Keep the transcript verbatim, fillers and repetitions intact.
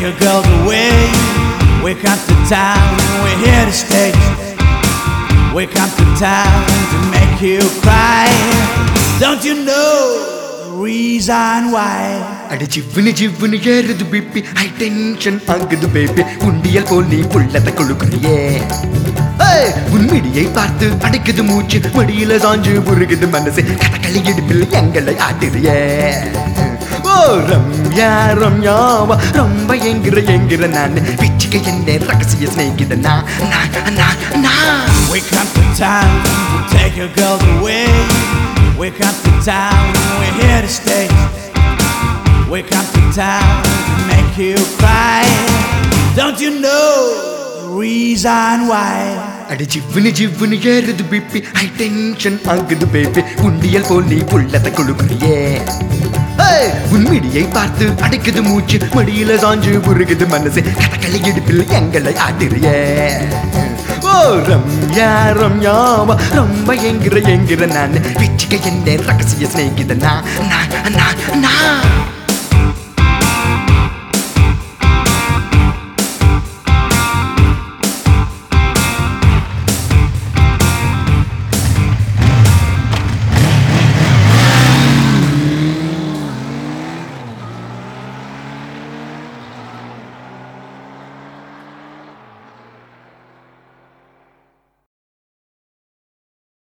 your girls away. We come to town, we're here to stay. We come to town to make you cry. Don't you know the reason why? அடி ஜிவ்வுனு ஜிவ்வுனு ஏறுது BP high tension ஆகுது baby உண்டியல் போல் நீ உள்ளத கொழுக்குறியே உன் மிடியை பார்த்து அடைக்குது மூச்சு மடியில சாஞ்சு புருகுது மனசு கதகளி இடுப்பில் எங்களை ஆட்டுறியே ஓ ரம்யா ரம்யாவா ரொம்ப எங்கிற எங்கிற நான் பிச்சுக்க என்ன ரகசிய ஸ்நேகித நான் நான் நான் நான் We come to town to take your girls away. We come to town, we're here to stay. We come to town to make you cry. Don't you know the reason why? அடி ஜிவ்வுனு ஜிவ்வுனு ஏறுது BP high tension ஆகுது baby உண்டியல் போல் நீ உள்ளத கொழுக்குறியே உன் மிடியை பார்த்து அடைக்குது மூச்சு மடியில சாஞ்சு புருகுது மனசு கதகளி இடுப்பில் எங்களை ஆட்டுறியே ஓ ரம்யா ரம்யாவா ரொம்ப எங்கிற எங்கிற நான் பிச்சுக்க என்ன ரகசிய ஸ்நேகித நான் நான் நான்